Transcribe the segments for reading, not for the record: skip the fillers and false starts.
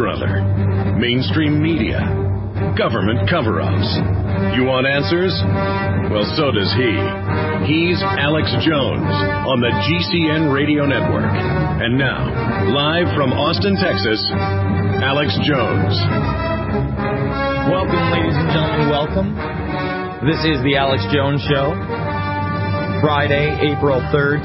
Brother, mainstream media, government cover-ups. You want answers? Well, so does he. He's Alex Jones on the GCN Radio Network. And now, live from Austin, Texas, Alex Jones. Welcome, ladies and gentlemen, welcome. This is the Alex Jones Show. Friday, April 3rd,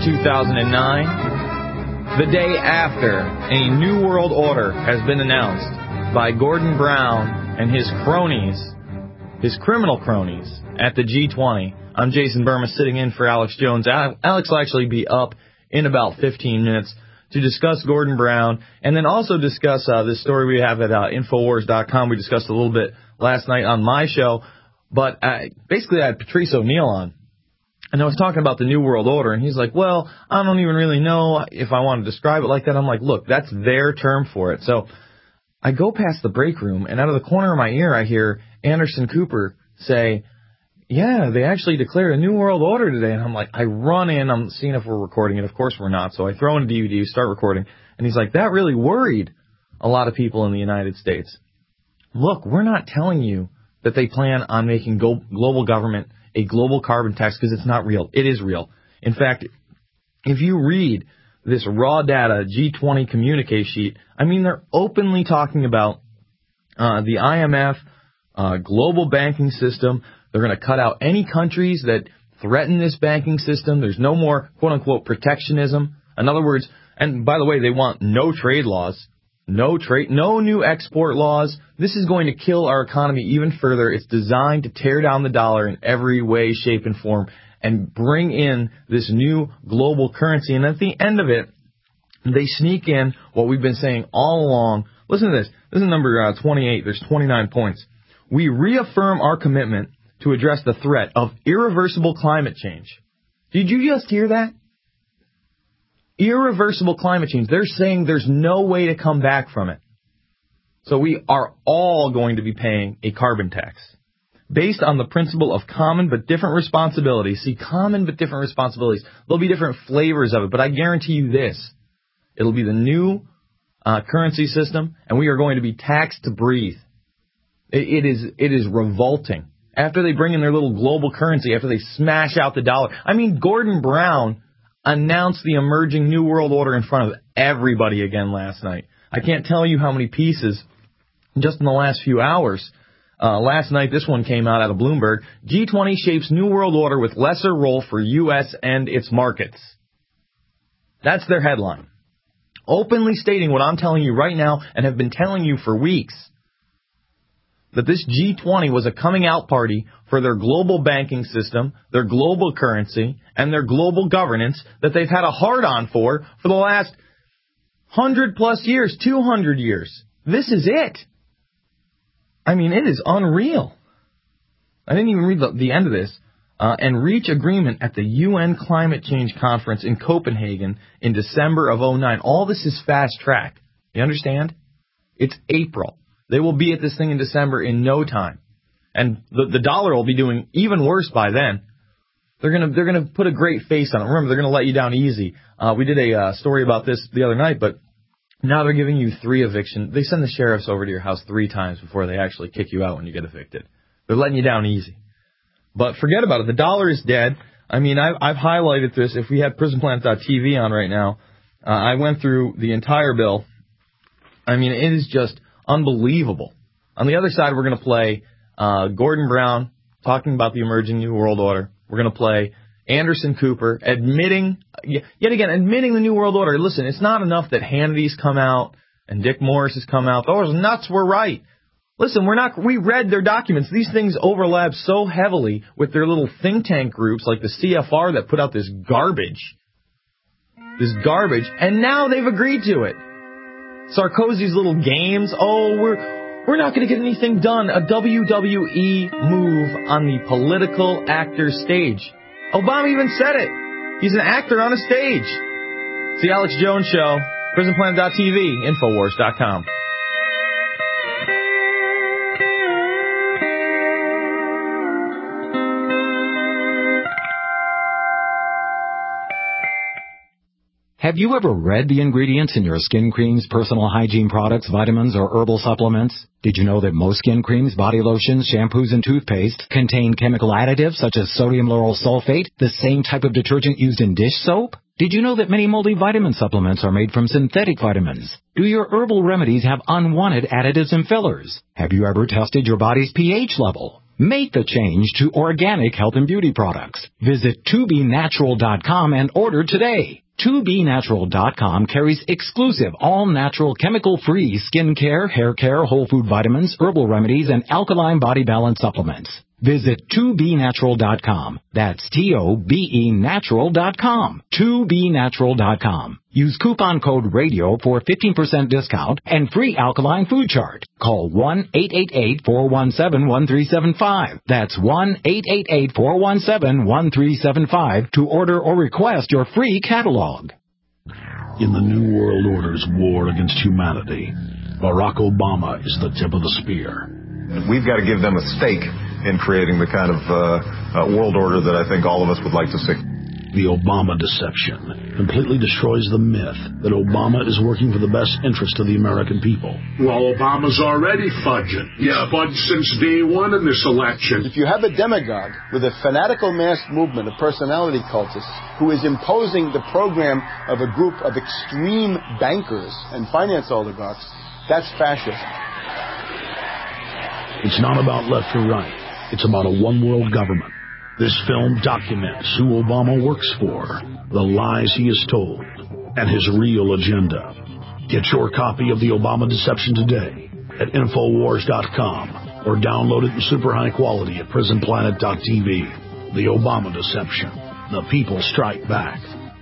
2009. The day after a New World Order has been announced by Gordon Brown and his cronies, his criminal cronies, at the G20. I'm Jason Burma sitting in for Alex Jones. Alex will actually be up in about 15 minutes to discuss Gordon Brown and then also discuss this story we have at Infowars.com. We discussed a little bit last night on my show, but basically I had Patrice O'Neill on. And I was talking about the New World Order, and he's like, well, I don't even really know if I want to describe it like that. I'm like, look, that's their term for it. So I go past the break room, and out of the corner of my ear, I hear Anderson Cooper say, yeah, they actually declared a New World Order today. And I'm like, I run in, I'm seeing if we're recording it. Of course we're not. So I throw in a DVD, start recording. And he's like, that really worried a lot of people in the United States. Look, we're not telling you that they plan on making global government a global carbon tax, because it's not real. It is real. In fact, if you read this raw data G20 communique sheet, I mean, they're openly talking about the IMF, global banking system. They're going to cut out any countries that threaten this banking system. There's no more, quote-unquote, protectionism. In other words, and by the way, they want no trade laws. No new export laws. This is going to kill our economy even further. It's designed to tear down the dollar in every way, shape, and form and bring in this new global currency. And at the end of it, they sneak in what we've been saying all along. Listen to this. This is number 28. There's 29 points. We reaffirm our commitment to address the threat of irreversible climate change. Did you just hear that? Irreversible climate change. They're saying there's no way to come back from it. So we are all going to be paying a carbon tax based on the principle of common but different responsibilities. See, common but different responsibilities. There'll be different flavors of it, but I guarantee you this. It'll be the new currency system, and we are going to be taxed to breathe. It is revolting. After they bring in their little global currency, after they smash out the dollar. I mean, Gordon Brown announced the emerging New World Order in front of everybody again last night. I can't tell you how many pieces just in the last few hours. Last night, this one came out of Bloomberg. G20 shapes New World Order with lesser role for U.S. and its markets. That's their headline. Openly stating what I'm telling you right now and have been telling you for weeks. That this G20 was a coming out party for their global banking system, their global currency, and their global governance that they've had a hard-on for the last 100-plus years, 200 years. This is it. I mean, it is unreal. I didn't even read the end of this. And reach agreement at the UN Climate Change Conference in Copenhagen in December of 2009. All this is fast track. You understand? It's April. They will be at this thing in December in no time. And the dollar will be doing even worse by then. They're gonna put a great face on it. Remember, they're gonna let you down easy. We did a story about this the other night, but now they're giving you 3 evictions. They send the sheriffs over to your house 3 times before they actually kick you out when you get evicted. They're letting you down easy. But forget about it. The dollar is dead. I mean, I've highlighted this. If we had PrisonPlanet.tv on right now, I went through the entire bill. I mean, it is just unbelievable. On the other side, we're going to play Gordon Brown talking about the emerging New World Order. We're going to play Anderson Cooper admitting the New World Order. Listen, it's not enough that Hannity's come out and Dick Morris has come out. Those nuts were right. Listen, we read their documents. These things overlap so heavily with their little think tank groups like the CFR that put out this garbage, and now they've agreed to it. Sarkozy's little games. Oh, we're not going to get anything done. A WWE move on the political actor stage. Obama even said it. He's an actor on a stage. It's the Alex Jones Show. PrisonPlanet.tv. Infowars.com. Have you ever read the ingredients in your skin creams, personal hygiene products, vitamins, or herbal supplements? Did you know that most skin creams, body lotions, shampoos, and toothpaste contain chemical additives such as sodium lauryl sulfate, the same type of detergent used in dish soap? Did you know that many multivitamin supplements are made from synthetic vitamins? Do your herbal remedies have unwanted additives and fillers? Have you ever tested your body's pH level? Make the change to organic health and beauty products. Visit 2BNatural.com and order today. 2BNatural.com carries exclusive, all-natural, chemical-free skincare, hair care, whole food vitamins, herbal remedies, and alkaline body balance supplements. Visit 2BNatural.com. That's TOBENatural.com. 2BNatural.com. Use coupon code RADIO for 15% discount and free alkaline food chart. Call 1-888-417-1375. That's 1-888-417-1375 to order or request your free catalog. In the New World Order's war against humanity, Barack Obama is the tip of the spear. We've got to give them a stake in creating the kind of world order that I think all of us would like to see. The Obama deception completely destroys the myth that Obama is working for the best interest of the American people. Well, Obama's already fudging. He's fudged since day one in this election. If you have a demagogue with a fanatical mass movement of personality cultists who is imposing the program of a group of extreme bankers and finance oligarchs, that's fascism. It's not about left or right. It's about a one-world government. This film documents who Obama works for, the lies he has told, and his real agenda. Get your copy of The Obama Deception today at Infowars.com or download it in super high quality at PrisonPlanet.tv. The Obama Deception. The people strike back.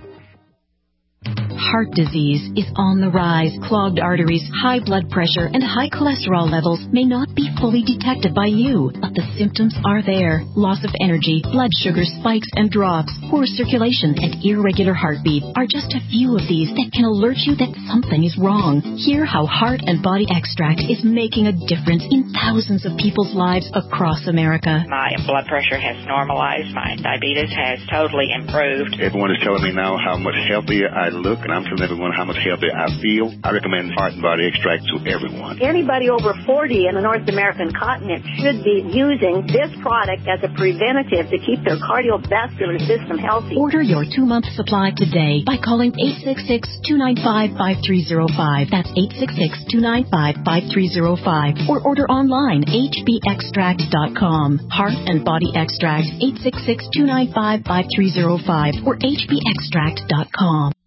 Heart disease is on the rise. Clogged arteries, high blood pressure, and high cholesterol levels may not be fully detected by you, but the symptoms are there. Loss of energy, blood sugar spikes and drops, poor circulation, and irregular heartbeat are just a few of these that can alert you that something is wrong. Hear how Heart and Body Extract is making a difference in thousands of people's lives across America. My blood pressure has normalized. My diabetes has totally improved. Everyone is telling me now how much healthier I look, and I'm telling everyone how much healthier I feel. I recommend Heart and Body Extract to everyone. Anybody over 40 in the North American continent should be using this product as a preventative to keep their cardiovascular system healthy. Order your 2-month supply today by calling 866-295-5305. That's 866-295-5305. Or order online, hbextract.com. Heart and Body Extract, 866-295-5305 or hbextract.com.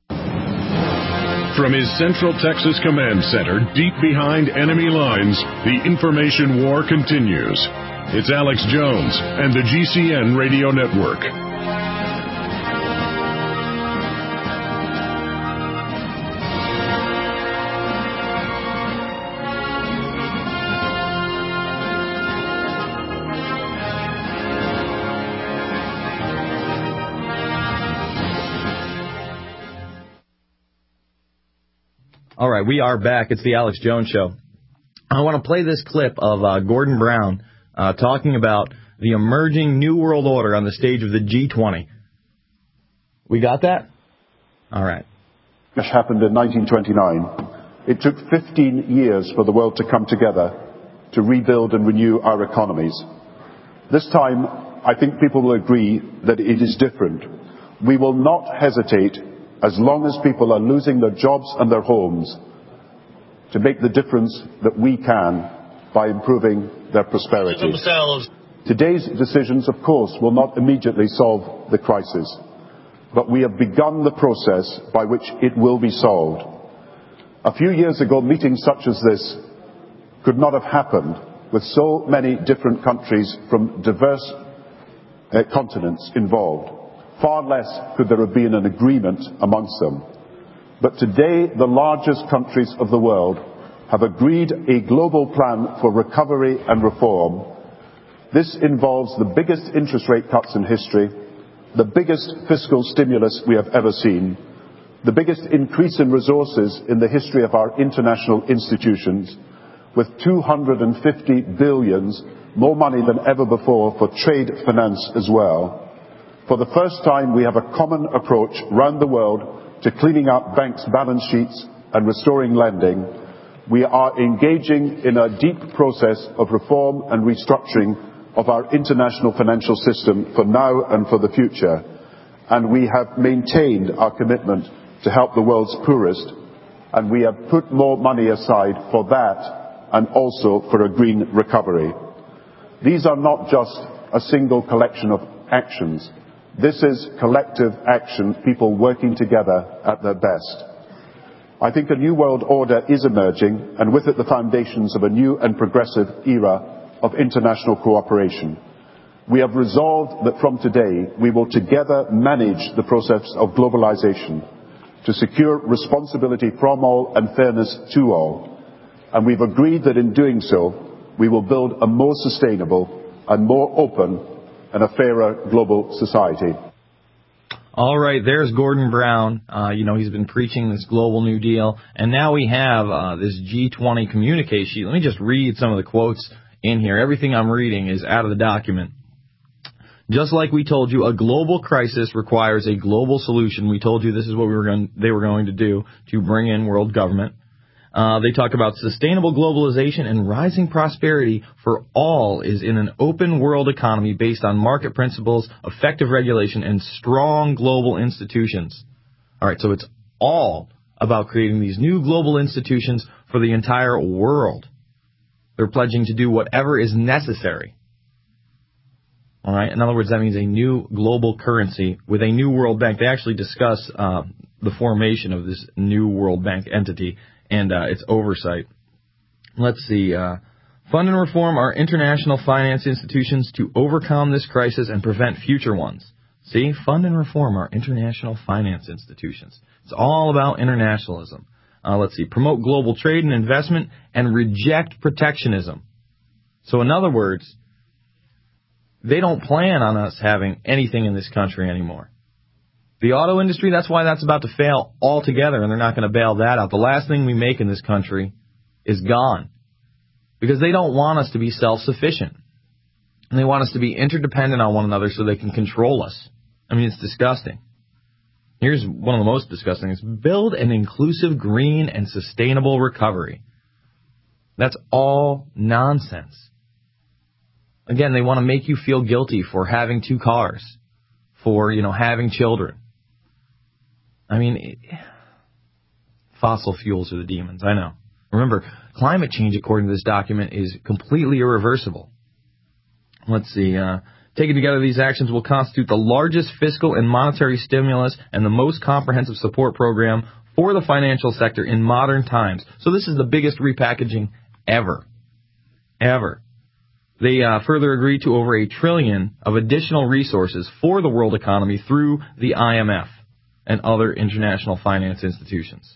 From his Central Texas Command Center, deep behind enemy lines, the information war continues. It's Alex Jones and the GCN Radio Network. All right, we are back. It's the Alex Jones Show. I want to play this clip of Gordon Brown talking about the emerging New World Order on the stage of the G20. We got that? All right. Which happened in 1929. It took 15 years for the world to come together to rebuild and renew our economies. This time, I think people will agree that it is different. We will not hesitate as long as people are losing their jobs and their homes to make the difference that we can by improving their prosperity. Today's decisions, of course, will not immediately solve the crisis, but we have begun the process by which it will be solved. A few years ago, meetings such as this could not have happened with so many different countries from diverse continents involved. Far less could there have been an agreement amongst them. But today, the largest countries of the world have agreed a global plan for recovery and reform. This involves the biggest interest rate cuts in history, the biggest fiscal stimulus we have ever seen, the biggest increase in resources in the history of our international institutions, with 250 billion, more money than ever before, for trade finance as well. For the first time, we have a common approach round the world to cleaning up banks' balance sheets and restoring lending, we are engaging in a deep process of reform and restructuring of our international financial system for now and for the future, and we have maintained our commitment to help the world's poorest, and we have put more money aside for that and also for a green recovery. These are not just a single collection of actions. This is collective action, people working together at their best. I think a new world order is emerging, and with it the foundations of a new and progressive era of international cooperation. We have resolved that from today we will together manage the process of globalization to secure responsibility from all and fairness to all. And we've agreed that in doing so, we will build a more sustainable and more open and a fairer global society. All right, there's Gordon Brown. He's been preaching this global New Deal, and now we have this G20 communique sheet. Let me just read some of the quotes in here. Everything I'm reading is out of the document. Just like we told you, a global crisis requires a global solution. We told you this is what they were going to do to bring in world government. They talk about sustainable globalization and rising prosperity for all is in an open world economy based on market principles, effective regulation, and strong global institutions. All right, so it's all about creating these new global institutions for the entire world. They're pledging to do whatever is necessary. All right. In other words, that means a new global currency with a new World Bank. They actually discuss the formation of this new World Bank entity and its oversight. Let's see. Fund and reform our international finance institutions to overcome this crisis and prevent future ones. See? Fund and reform our international finance institutions. It's all about internationalism. Let's see. Promote global trade and investment and reject protectionism. So in other words, they don't plan on us having anything in this country anymore. The auto industry, that's why that's about to fail altogether, and they're not going to bail that out. The last thing we make in this country is gone because they don't want us to be self-sufficient. And they want us to be interdependent on one another so they can control us. I mean, it's disgusting. Here's one of the most disgusting things. Build an inclusive, green, and sustainable recovery. That's all nonsense. Again, they want to make you feel guilty for having 2 cars, for, having children. I mean, fossil fuels are the demons, I know. Remember, climate change, according to this document, is completely irreversible. Let's see. Taken together, these actions will constitute the largest fiscal and monetary stimulus and the most comprehensive support program for the financial sector in modern times. So this is the biggest repackaging ever. Ever. They further agreed to over $1 trillion of additional resources for the world economy through the IMF and other international finance institutions.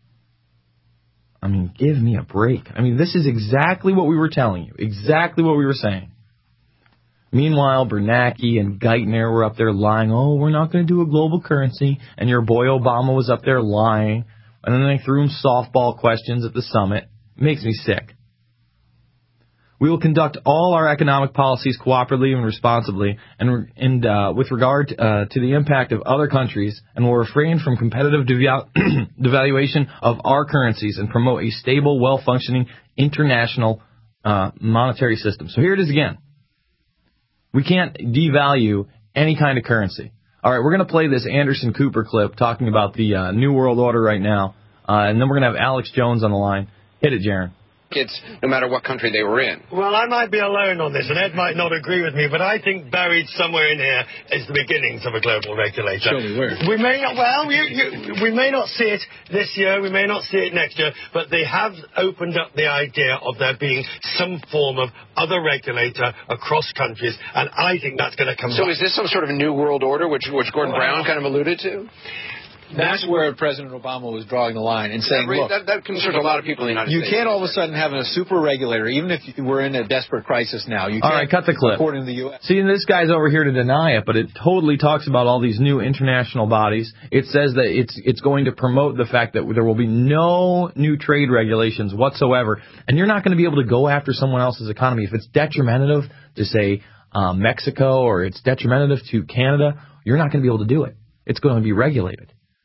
I mean, give me a break. I mean, this is exactly what we were telling you, exactly what we were saying. Meanwhile, Bernanke and Geithner were up there lying, oh, we're not going to do a global currency, and your boy Obama was up there lying, and then they threw him softball questions at the summit. It makes me sick. We will conduct all our economic policies cooperatively and responsibly and with regard to the impact of other countries, and will refrain from competitive devaluation of our currencies and promote a stable, well-functioning international monetary system. So here it is again. We can't devalue any kind of currency. All right, we're going to play this Anderson Cooper clip talking about the New World Order right now, and then we're going to have Alex Jones on the line. Hit it, Jaron. Kids, no matter what country they were in. Well, I might be alone on this, and Ed might not agree with me, but I think buried somewhere in here is the beginnings of a global regulator. Show me where. We may not, we may not see it this year, we may not see it next year, but they have opened up the idea of there being some form of other regulator across countries, and I think that's going to come. So is this some sort of new world order, which Gordon Brown kind of alluded to? That's where President Obama was drawing the line and saying, look, that concerns a lot of people in the United States. You can't all of a sudden have a super regulator, even if we're in a desperate crisis now. You can't. All right, cut the clip. According to the U.S. See, this guy's over here to deny it, but it totally talks about all these new international bodies. It says that it's going to promote the fact that there will be no new trade regulations whatsoever, and you're not going to be able to go after someone else's economy. If it's detrimental to, say, Mexico, or it's detrimental to Canada, you're not going to be able to do it. It's going to be regulated.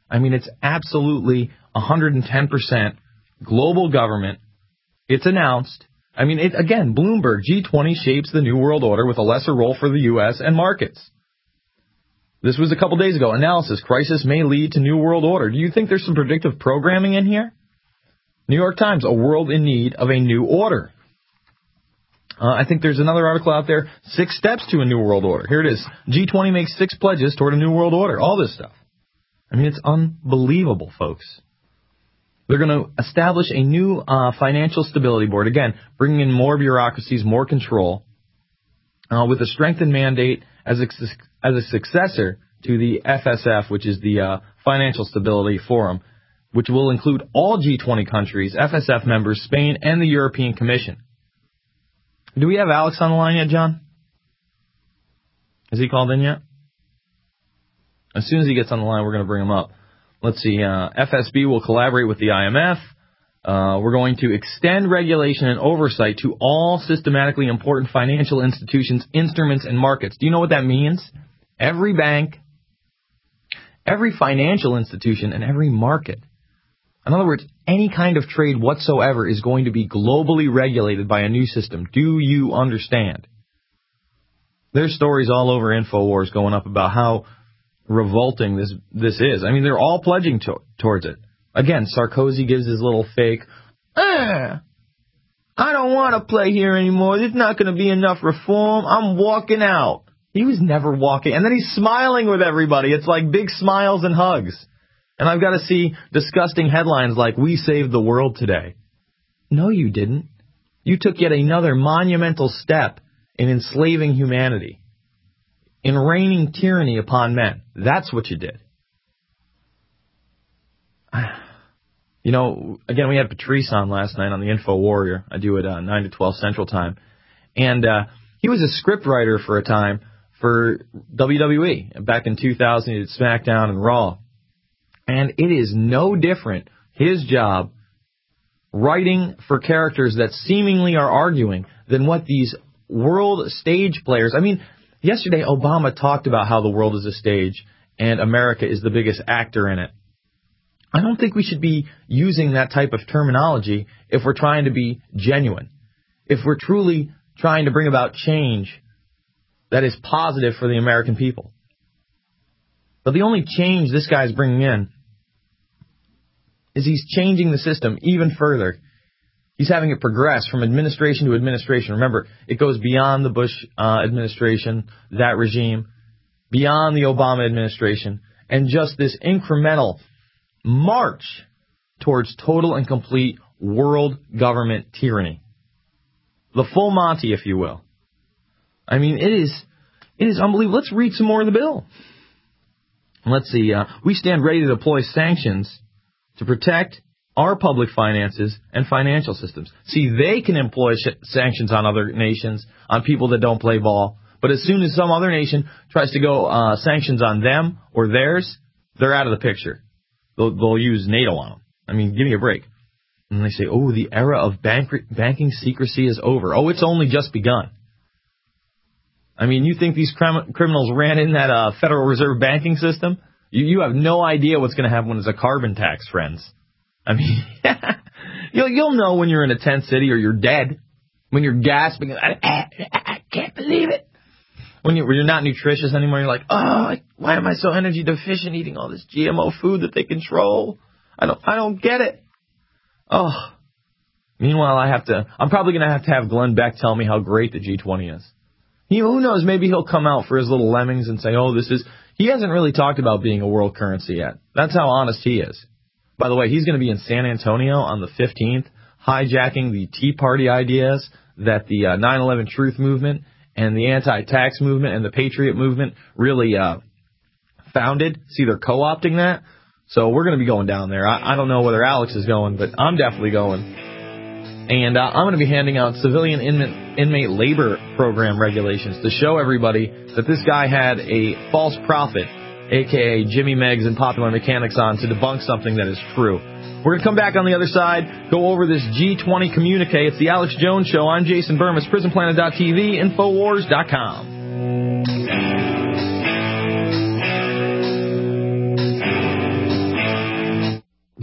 I mean, it's absolutely 110% global government. It's announced. I mean, again, Bloomberg, G20 shapes the new world order with a lesser role for the U.S. and markets. This was a couple days ago. Analysis, crisis may lead to new world order. Do you think there's some predictive programming in here? New York Times, a world in need of a new order. I think there's another article out there, 6 steps to a new world order. Here it is. G20 makes 6 pledges toward a new world order. All this stuff. I mean, it's unbelievable, folks. They're going to establish a new financial stability board. Again, bringing in more bureaucracies, more control, with a strengthened mandate as a successor to the FSF, which is the Financial Stability Forum, which will include all G20 countries, FSF members, Spain, and the European Commission. Do we have Alex on the line yet, John? Has he called in yet? As soon as he gets on the line, we're going to bring him up. Let's see. FSB will collaborate with the IMF. We're going to extend regulation and oversight to all systematically important financial institutions, instruments, and markets. Do you know what that means? Every bank, every financial institution, and every market. In other words, any kind of trade whatsoever is going to be globally regulated by a new system. Do you understand? There's stories all over InfoWars going up about how revolting this is. I mean, they're all pledging towards it. Again, Sarkozy gives his little fake, I don't want to play here anymore. There's not going to be enough reform. I'm walking out. He was never walking. And then he's smiling with everybody. It's like big smiles and hugs. And I've got to see disgusting headlines like, we saved the world today. No, you didn't. You took yet another monumental step in enslaving humanity, in raining tyranny upon men. That's what you did. You know, again, we had Patrice on last night on the Info Warrior. I do it 9 to 12 Central Time. And he was a scriptwriter for a time for WWE. Back in 2000, he did SmackDown and Raw. And it is no different, his job, writing for characters that seemingly are arguing than what these world stage players... I mean, yesterday Obama talked about how the world is a stage and America is the biggest actor in it. I don't think we should be using that type of terminology if we're trying to be genuine. If we're truly trying to bring about change that is positive for the American people. But the only change this guy's bringing in is he's changing the system even further. He's having it progress from administration to administration. Remember, it goes beyond the Bush administration, that regime, beyond the Obama administration, and just this incremental march towards total and complete world government tyranny. The full Monty, if you will. I mean, it is unbelievable. Let's read some more of the bill. Let's see. We stand ready to deploy sanctions to protect our public finances and financial systems. See, they can employ sanctions on other nations, on people that don't play ball. But as soon as some other nation tries to go sanctions on them or theirs, they're out of the picture. They'll use NATO on them. I mean, give me a break. And they say, oh, the era of banking secrecy is over. Oh, it's only just begun. I mean, you think these criminals ran in that Federal Reserve banking system? You have no idea what's going to happen when there's a carbon tax, friends. I mean, you'll know when you're in a tent city or you're dead. When you're gasping, I can't believe it. When you're not nutritious anymore, you're like, oh, why am I so energy deficient eating all this GMO food that they control? I don't get it. Oh. Meanwhile, I'm probably going to have Glenn Beck tell me how great the G20 is. Who knows, maybe he'll come out for his little lemmings and say, he hasn't really talked about being a world currency yet. That's how honest he is. By the way, he's going to be in San Antonio on the 15th, hijacking the Tea Party ideas that the 9/11 Truth Movement and the anti-tax movement and the Patriot movement really founded. See, they're co-opting that. So we're going to be going down there. I don't know whether Alex is going, but I'm definitely going. And I'm going to be handing out civilian inmate labor program regulations to show everybody that this guy had a false prophet, a.k.a. Jimmy Meggs and Popular Mechanics, on to debunk something that is true. We're going to come back on the other side, go over this G20 communique. It's the Alex Jones Show. I'm Jason Burmis, PrisonPlanet.tv, Infowars.com.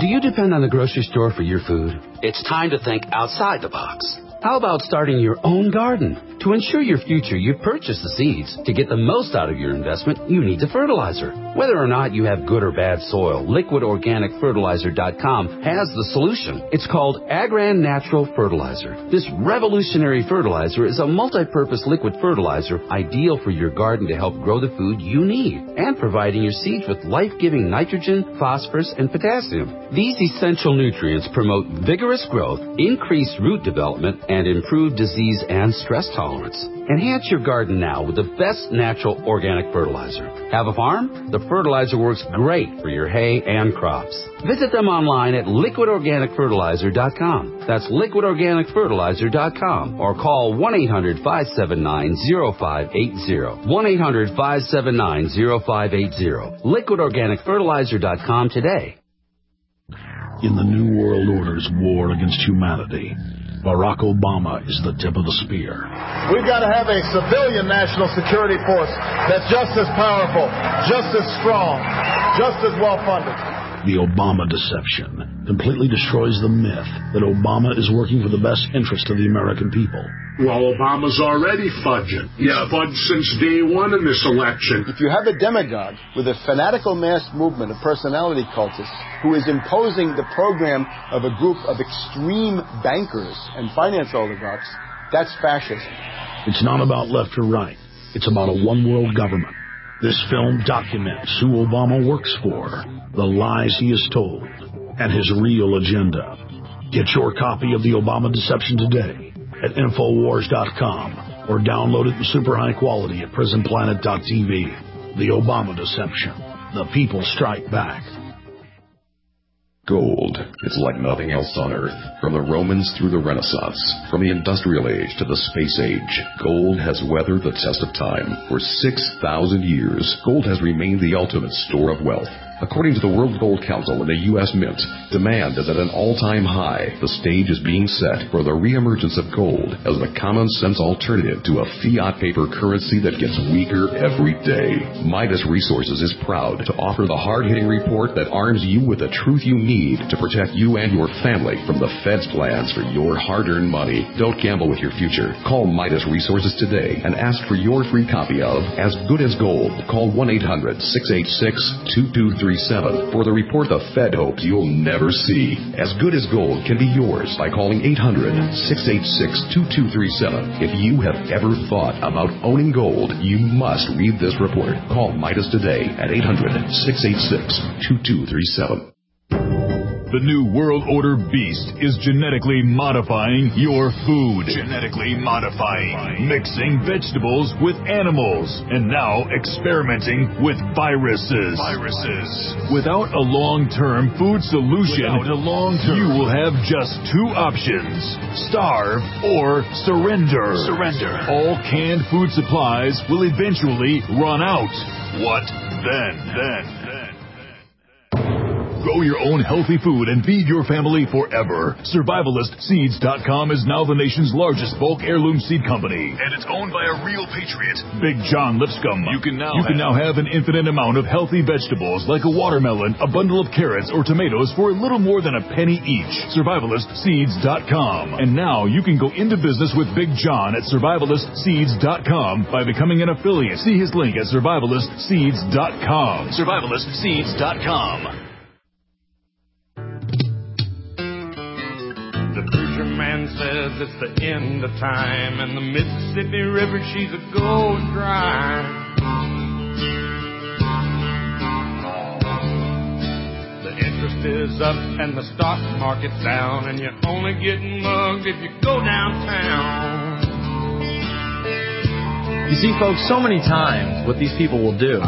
Do you depend on the grocery store for your food? It's time to think outside the box. How about starting your own garden? To ensure your future, you purchase the seeds. To get the most out of your investment, you need the fertilizer. Whether or not you have good or bad soil, LiquidOrganicFertilizer.com has the solution. It's called Agran Natural Fertilizer. This revolutionary fertilizer is a multi-purpose liquid fertilizer ideal for your garden to help grow the food you need and providing your seeds with life-giving nitrogen, phosphorus, and potassium. These essential nutrients promote vigorous growth, increased root development, and improve disease and stress tolerance. Enhance your garden now with the best natural organic fertilizer. Have a farm? The fertilizer works great for your hay and crops. Visit them online at liquidorganicfertilizer.com. That's liquidorganicfertilizer.com or call 1-800-579-0580. 1-800-579-0580. Liquidorganicfertilizer.com today. In the New World Order's war against humanity, Barack Obama is the tip of the spear. We've got to have a civilian national security force that's just as powerful, just as strong, just as well-funded. The Obama deception completely destroys the myth that Obama is working for the best interest of the American people. Well, Obama's already fudging. He's fudged since day one in this election. If you have a demagogue with a fanatical mass movement of personality cultists who is imposing the program of a group of extreme bankers and finance oligarchs, that's fascism. It's not about left or right. It's about a one-world government. This film documents who Obama works for, the lies he has told, and his real agenda. Get your copy of The Obama Deception today at Infowars.com or download it in super high quality at PrisonPlanet.tv. The Obama Deception. The people strike back. Gold is like nothing else on Earth. From the Romans through the Renaissance, from the Industrial Age to the Space Age, gold has weathered the test of time. For 6,000 years, gold has remained the ultimate store of wealth. According to the World Gold Council and the U.S. Mint, demand is at an all-time high. The stage is being set for the reemergence of gold as a common-sense alternative to a fiat paper currency that gets weaker every day. Midas Resources is proud to offer the hard-hitting report that arms you with the truth you need to protect you and your family from the Fed's plans for your hard-earned money. Don't gamble with your future. Call Midas Resources today and ask for your free copy of As Good as Gold. Call 1-800-686-2237 for the report the Fed hopes you'll never see. As Good as Gold can be yours by calling 800-686-2237. If you have ever thought about owning gold, you must read this report. Call Midas today at 800-686-2237. The New World Order beast is genetically modifying your food. Genetically modifying. Mixing vegetables with animals. And now experimenting with viruses. Without a long-term food solution, you will have just two options. Starve or surrender. All canned food supplies will eventually run out. What then? Grow your own healthy food and feed your family forever. SurvivalistSeeds.com is now the nation's largest bulk heirloom seed company. And it's owned by a real patriot, Big John Lipscomb. You can now have an infinite amount of healthy vegetables like a watermelon, a bundle of carrots, or tomatoes for a little more than a penny each. SurvivalistSeeds.com. And now you can go into business with Big John at SurvivalistSeeds.com by becoming an affiliate. See his link at SurvivalistSeeds.com. SurvivalistSeeds.com. The preacher man says it's the end of time, and the Mississippi River, she's a going dry. The interest is up and the stock market's down, and you're only getting mugged if you go downtown. You see, folks, so many times what these people will do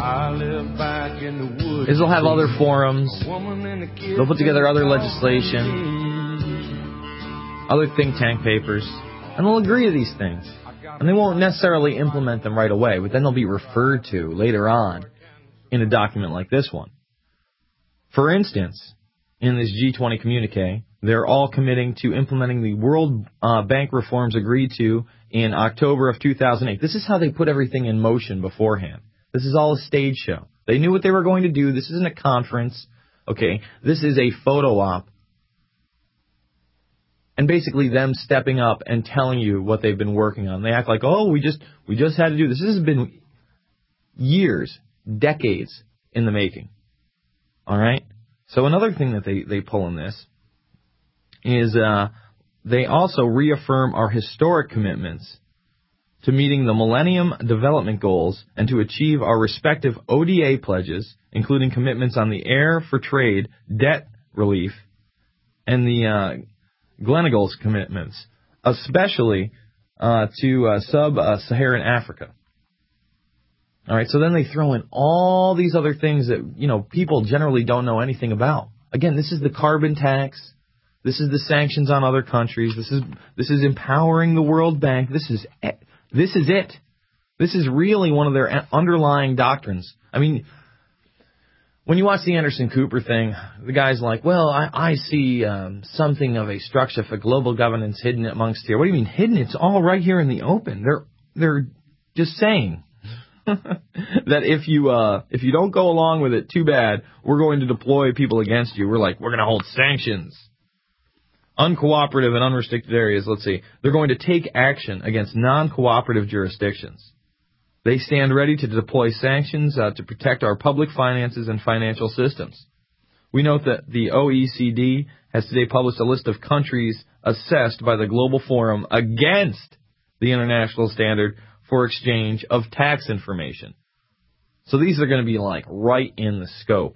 is they'll have other forums, they'll put together other legislation, other think tank papers, and they'll agree to these things. And they won't necessarily implement them right away, but then they'll be referred to later on in a document like this one. For instance, in this G20 communique, they're all committing to implementing the World Bank reforms agreed to in October of 2008. This is how they put everything in motion beforehand. This is all a stage show. They knew what they were going to do. This isn't a conference Okay, this is a photo op. And basically them stepping up and telling you what they've been working on. They act like, oh, we just had to do this. This has been years, decades in the making. All right? So another thing that they pull in this is they also reaffirm our historic commitments to meeting the Millennium Development Goals and to achieve our respective ODA pledges, including commitments on the Air for Trade, debt relief, and the Gleneagles commitments, especially to sub-Saharan Africa. All right, so then they throw in all these other things that, you know, people generally don't know anything about. Again, this is the carbon tax. This is the sanctions on other countries. This is empowering the World Bank. This is it. This is really one of their underlying doctrines. I mean, when you watch the Anderson Cooper thing, the guy's like, well, I see something of a structure for global governance hidden amongst here. What do you mean hidden? It's all right here in the open. They're just saying that if you don't go along with it, too bad. We're going to deploy people against you. We're going to hold sanctions. Uncooperative and unrestricted areas, let's see. They're going to take action against non-cooperative jurisdictions. They stand ready to deploy sanctions to protect our public finances and financial systems. We note that the OECD has today published a list of countries assessed by the Global Forum against the international standard for exchange of tax information. So these are going to be like right in the scope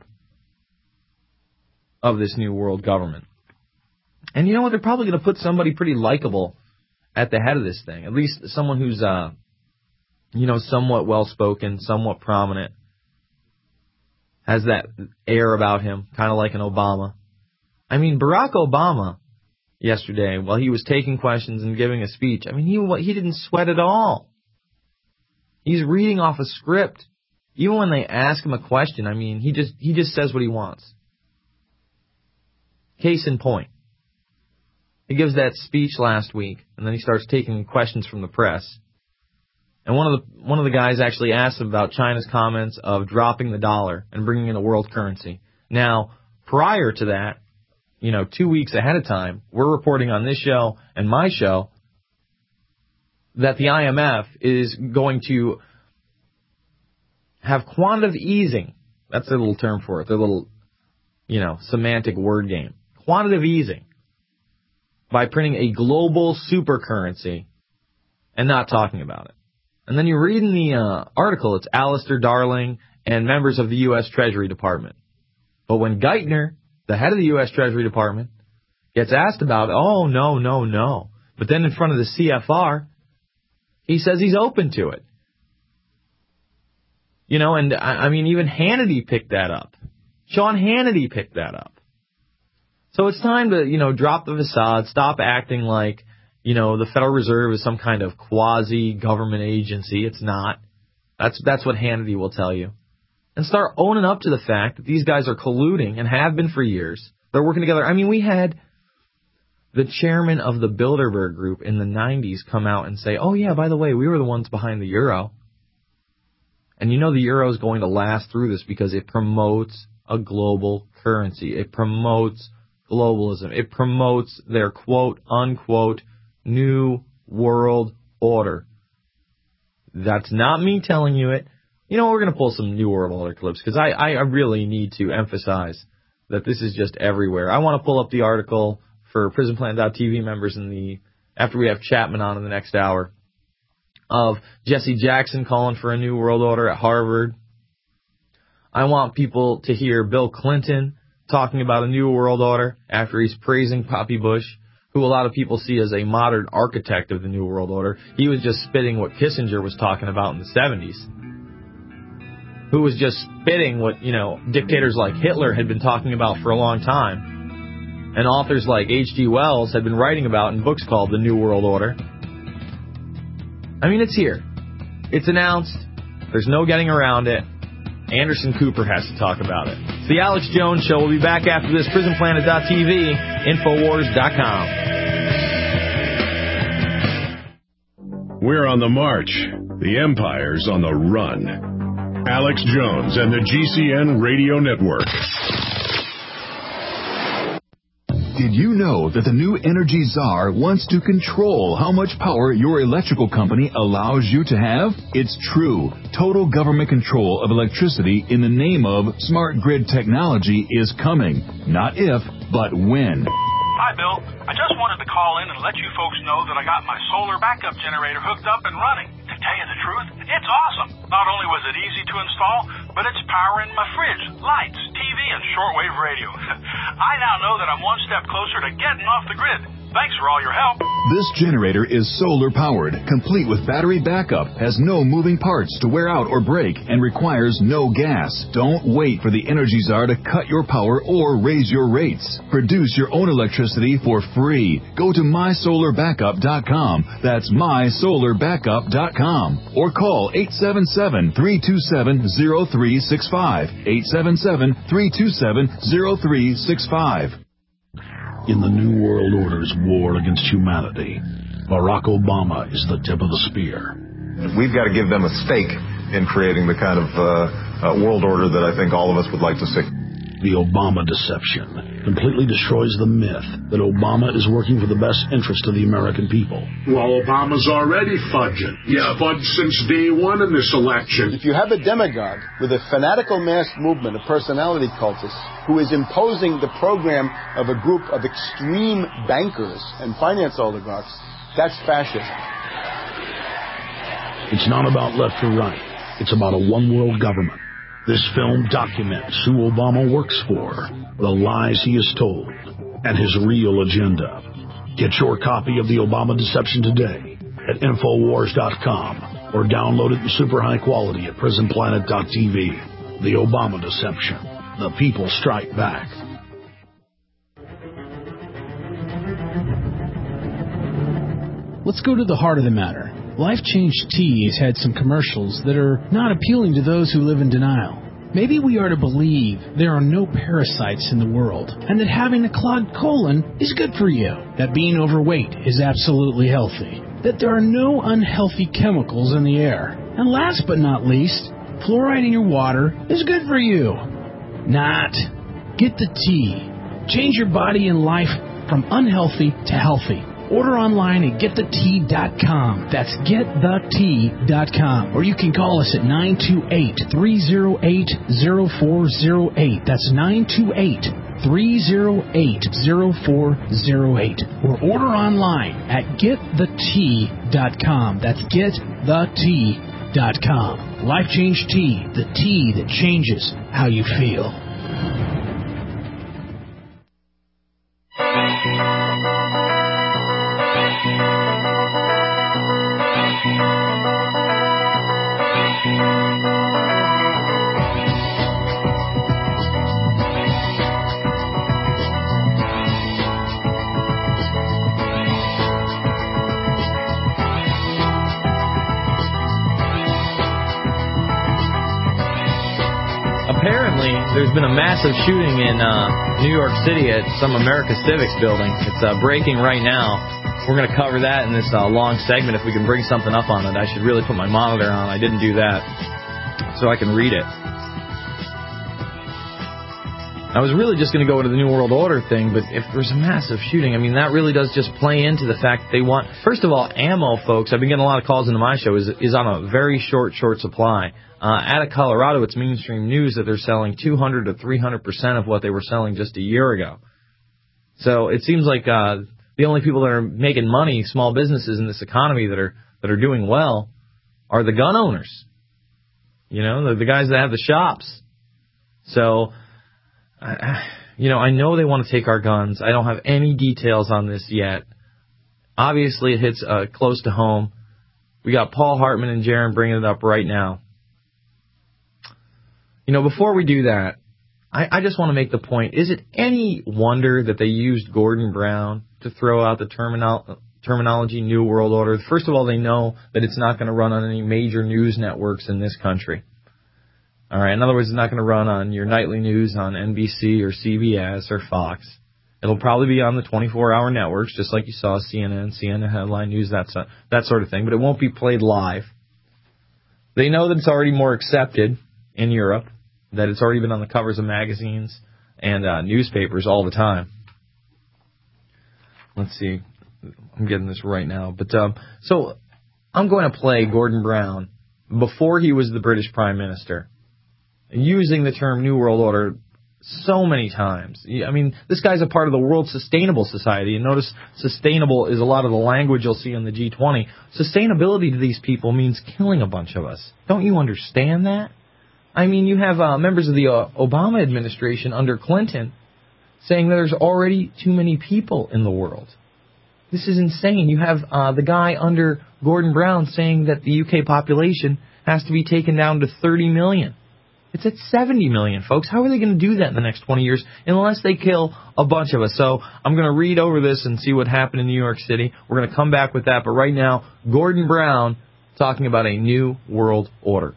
of this new world government. And you know what? They're probably going to put somebody pretty likable at the head of this thing. At least someone who's, somewhat well-spoken, somewhat prominent, has that air about him, kind of like an Obama. I mean, Barack Obama, yesterday, while he was taking questions and giving a speech, I mean, he didn't sweat at all. He's reading off a script. Even when they ask him a question, I mean, he just says what he wants. Case in point. He gives that speech last week, and then he starts taking questions from the press. And one of the guys actually asked him about China's comments of dropping the dollar and bringing in a world currency. Now, prior to that, 2 weeks ahead of time, we're reporting on this show and my show that the IMF is going to have quantitative easing. That's their little term for it. Their little, semantic word game. Quantitative easing. By printing a global super currency and not talking about it. And then you read in the article, it's Alistair Darling and members of the U.S. Treasury Department. But when Geithner, the head of the U.S. Treasury Department, gets asked about, oh, no. But then in front of the CFR, he says he's open to it. And I mean, even Hannity picked that up. Sean Hannity picked that up. So it's time to, drop the facade, stop acting like, the Federal Reserve is some kind of quasi-government agency. It's not. That's what Hannity will tell you. And start owning up to the fact that these guys are colluding and have been for years. They're working together. I mean, we had the chairman of the Bilderberg Group in the 90s come out and say, oh, yeah, by the way, we were the ones behind the euro. And the euro is going to last through this because it promotes a global currency. It promotes globalism. It promotes their quote-unquote new world order. That's not me telling you it. We're going to pull some new world order clips because I really need to emphasize that this is just everywhere. I want to pull up the article for PrisonPlanet.tv members after we have Chapman on in the next hour of Jesse Jackson calling for a new world order at Harvard. I want people to hear Bill Clinton talking about a new world order after he's praising Poppy Bush, who a lot of people see as a modern architect of the new world order. He was just spitting what Kissinger was talking about in the 70s. Who was just spitting what, dictators like Hitler had been talking about for a long time. And authors like H.G. Wells had been writing about in books called The New World Order. I mean, it's here. It's announced. There's no getting around it. Anderson Cooper has to talk about it. It's the Alex Jones Show. We'll be back after this. PrisonPlanet.tv, Infowars.com. We're on the march. The Empire's on the run. Alex Jones and the GCN Radio Network. Did you know that the new Energy Czar wants to control how much power your electrical company allows you to have? It's true. Total government control of electricity in the name of smart grid technology is coming. Not if, but when. Hi, Bill. I just wanted to call in and let you folks know that I got my solar backup generator hooked up and running. To tell you the truth, it's awesome. Not only was it easy to install, but it's powering my fridge, lights, TV, and shortwave radio. I now know that I'm one step closer to getting off the grid. Thanks for all your help. This generator is solar powered, complete with battery backup, has no moving parts to wear out or break, and requires no gas. Don't wait for the Energy Czar to cut your power or raise your rates. Produce your own electricity for free. Go to mysolarbackup.com. That's mysolarbackup.com. Or call 877-327-0365. 877-327-0365. In the New World Order's war against humanity, Barack Obama is the tip of the spear. We've got to give them a stake in creating the kind of world order that I think all of us would like to see. The Obama deception completely destroys the myth that Obama is working for the best interest of the American people. Well, Obama's already fudging. Yeah, fudged since day one in this election. If you have a demagogue with a fanatical mass movement of personality cultists who is imposing the program of a group of extreme bankers and finance oligarchs, that's fascism. It's not about left or right. It's about a one-world government. This film documents who Obama works for, the lies he has told, and his real agenda. Get your copy of The Obama Deception today at Infowars.com or download it in super high quality at PrisonPlanet.tv. The Obama Deception. The people strike back. Let's go to the heart of the matter. Life Change Tea has had some commercials that are not appealing to those who live in denial. Maybe we are to believe there are no parasites in the world, and that having a clogged colon is good for you, that being overweight is absolutely healthy, that there are no unhealthy chemicals in the air, and last but not least, fluoride in your water is good for you. Not. Get the tea. Change your body and life from unhealthy to healthy. Order online at getthetea.com. That's getthetea.com. Or you can call us at 928-308-0408. That's 928-308-0408. Or order online at getthetea.com. That's getthetea.com. Life Change Tea, the tea that changes how you feel. Apparently, there's been a massive shooting in New York City at some America Civics building. It's breaking right now. We're going to cover that in this long segment. If we can bring something up on it, I should really put my monitor on. I didn't do that, so I can read it. I was really just going to go into the New World Order thing, but if there's a massive shooting, I mean, that really does just play into the fact that they want... First of all, ammo, folks, I've been getting a lot of calls into my show, is on a very short supply. Out of Colorado, it's mainstream news that they're selling 200 to 300% of what they were selling just a year ago. So it seems like the only people that are making money, small businesses in this economy that are doing well, are the gun owners. You know, the guys that have the shops. So... I know they want to take our guns. I don't have any details on this yet. Obviously, it hits close to home. We got Paul Hartman and Jaron bringing it up right now. Before we do that, I just want to make the point. Is it any wonder that they used Gordon Brown to throw out the terminology New World Order? First of all, they know that it's not going to run on any major news networks in this country. All right. In other words, it's not going to run on your nightly news on NBC or CBS or Fox. It'll probably be on the 24-hour networks, just like you saw CNN Headline News, that sort of thing. But it won't be played live. They know that it's already more accepted in Europe, that it's already been on the covers of magazines and newspapers all the time. let's see. I'm getting this right now. But so I'm going to play Gordon Brown before he was the British Prime Minister, using the term New World Order so many times. I mean, this guy's a part of the World Sustainable Society, and notice sustainable is a lot of the language you'll see on the G20. Sustainability to these people means killing a bunch of us. Don't you understand that? I mean, you have members of the Obama administration under Clinton saying that there's already too many people in the world. This is insane. You have the guy under Gordon Brown saying that the UK population has to be taken down to 30 million. It's at 70 million, folks. How are they going to do that in the next 20 years unless they kill a bunch of us? So I'm going to read over this and see what happened in New York City. We're going to come back with that. But right now, Gordon Brown talking about a new world order.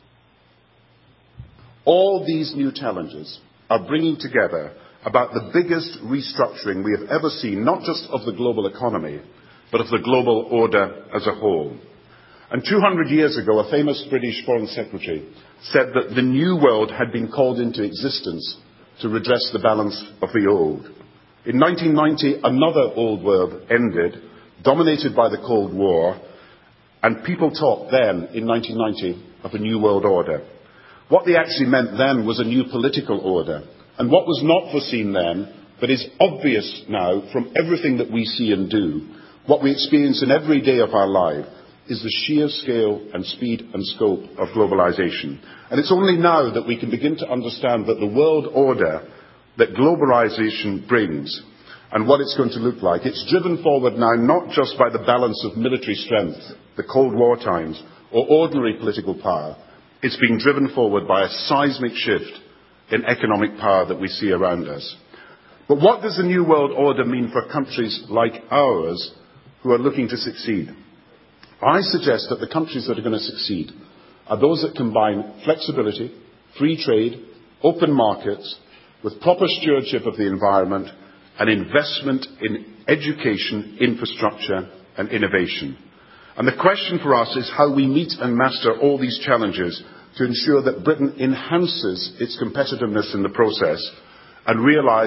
All these new challenges are bringing together about the biggest restructuring we have ever seen, not just of the global economy, but of the global order as a whole. And 200 years ago, a famous British Foreign Secretary said that the new world had been called into existence to redress the balance of the old. In 1990, another old world ended, dominated by the Cold War, and people talked then, in 1990, of a new world order. What they actually meant then was a new political order. And what was not foreseen then, but is obvious now from everything that we see and do, what we experience in every day of our life, is the sheer scale and speed and scope of globalization. And it's only now that we can begin to understand that the world order that globalization brings and what it's going to look like, it's driven forward now not just by the balance of military strength, the Cold War times, or ordinary political power. It's being driven forward by a seismic shift in economic power that we see around us. But what does the new world order mean for countries like ours who are looking to succeed? I suggest that the countries that are going to succeed are those that combine flexibility, free trade, open markets, with proper stewardship of the environment and investment in education, infrastructure and innovation. And the question for us is how we meet and master all these challenges to ensure that Britain enhances its competitiveness in the process and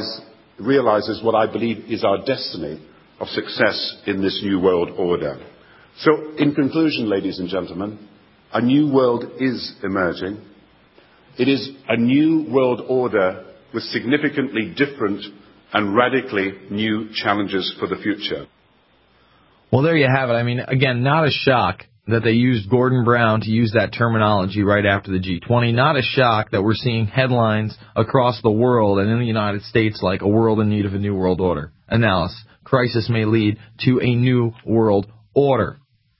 realizes what I believe is our destiny of success in this new world order. So, in conclusion, ladies and gentlemen, a new world is emerging. It is a new world order with significantly different and radically new challenges for the future. Well, there you have it. I mean, again, not a shock that they used Gordon Brown to use that terminology right after the G20. Not a shock that we're seeing headlines across the world and in the United States like a world in need of a new world order. Analysis. Crisis may lead to a new world order.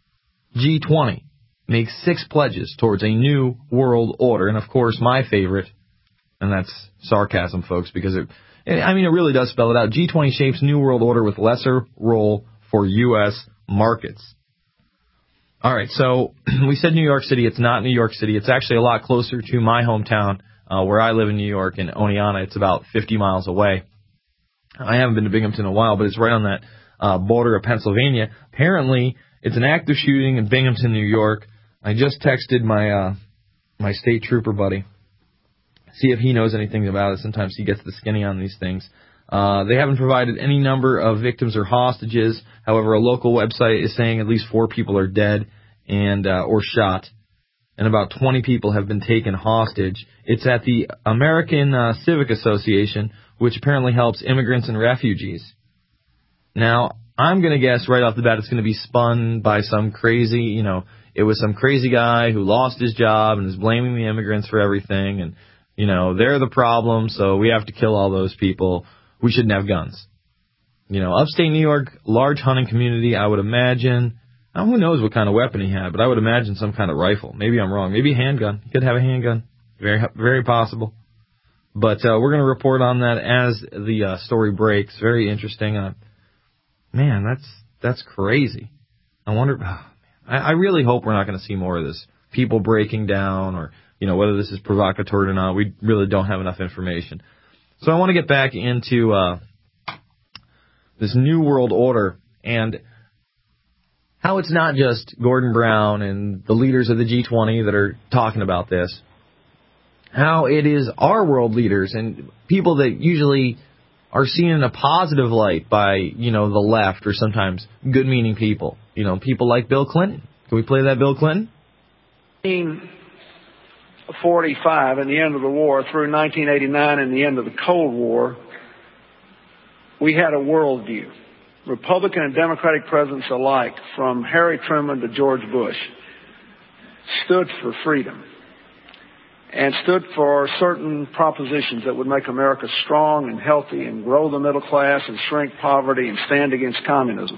G20 makes 6 pledges towards a new world order. And, of course, my favorite, and that's sarcasm, folks, because it really does spell it out. G20 shapes new world order with lesser role for U.S. markets. All right, so we said New York City. It's not New York City. It's actually a lot closer to my hometown where I live in New York, in Oneonta. It's about 50 miles away. I haven't been to Binghamton in a while, but it's right on that border of Pennsylvania. Apparently, it's an active shooting in Binghamton, New York. I just texted my state trooper buddy, see if he knows anything about it. Sometimes he gets the skinny on these things. They haven't provided any number of victims or hostages. However, a local website is saying at least 4 people are dead and or shot, and about 20 people have been taken hostage. It's at the American Civic Association, which apparently helps immigrants and refugees. Now, I'm going to guess right off the bat it's going to be spun by some crazy, it was some crazy guy who lost his job and is blaming the immigrants for everything, and, they're the problem, so we have to kill all those people. We shouldn't have guns. Upstate New York, large hunting community, I would imagine. Who knows what kind of weapon he had, but I would imagine some kind of rifle. Maybe I'm wrong. Maybe a handgun. He could have a handgun. Very, very possible. But we're going to report on that as the story breaks. Very interesting. Man, that's crazy. I wonder. I really hope we're not going to see more of this. People breaking down, or whether this is provocateur or not. We really don't have enough information. So I want to get back into this new world order and how it's not just Gordon Brown and the leaders of the G20 that are talking about this. How it is our world leaders and people that usually are seen in a positive light by, the left or sometimes good-meaning people. People like Bill Clinton. Can we play that Bill Clinton? 1945 and the end of the war through 1989 and the end of the Cold War, we had a worldview. Republican and Democratic presidents alike, from Harry Truman to George Bush, stood for freedom and stood for certain propositions that would make America strong and healthy and grow the middle class and shrink poverty and stand against communism.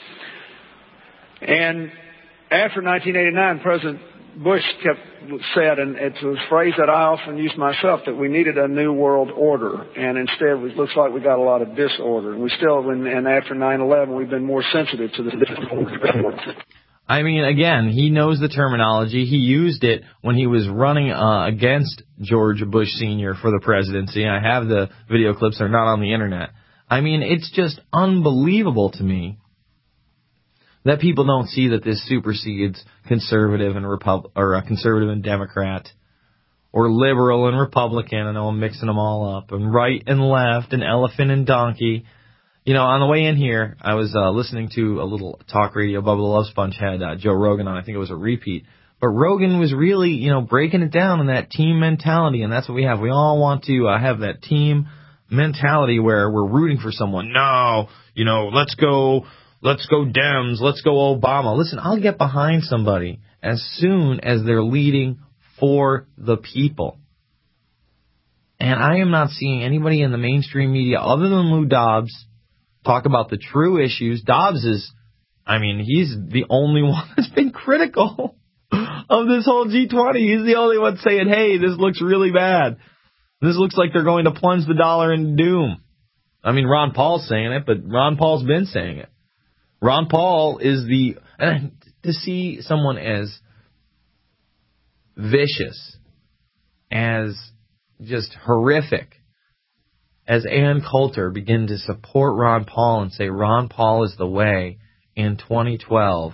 And after 1989, President Bush said, and it's a phrase that I often use myself, that we needed a new world order, and instead it looks like we got a lot of disorder. And we still, and after 9/11, we've been more sensitive to the disorder. I mean, again, he knows the terminology. He used it when he was running against George Bush Sr. for the presidency. I have the video clips. They're not on the internet. I mean, it's just unbelievable to me that people don't see that this supersedes conservative and conservative and Democrat, or liberal and Republican. I know I'm mixing them all up, and right and left, and elephant and donkey. On the way in here, I was listening to a little talk radio. Bubba the Love Sponge had Joe Rogan on. I think it was a repeat. But Rogan was really, breaking it down in that team mentality, and that's what we have. We all want to have that team mentality where we're rooting for someone. No, let's go Dems, let's go Obama. Listen, I'll get behind somebody as soon as they're leading for the people. And I am not seeing anybody in the mainstream media other than Lou Dobbs talk about the true issues. Dobbs he's the only one that's been critical of this whole G20. He's the only one saying, hey, this looks really bad. This looks like they're going to plunge the dollar into doom. I mean, Ron Paul's saying it, but Ron Paul's been saying it. Ron Paul is and to see someone as vicious, as just horrific, as Ann Coulter begin to support Ron Paul and say Ron Paul is the way in 2012,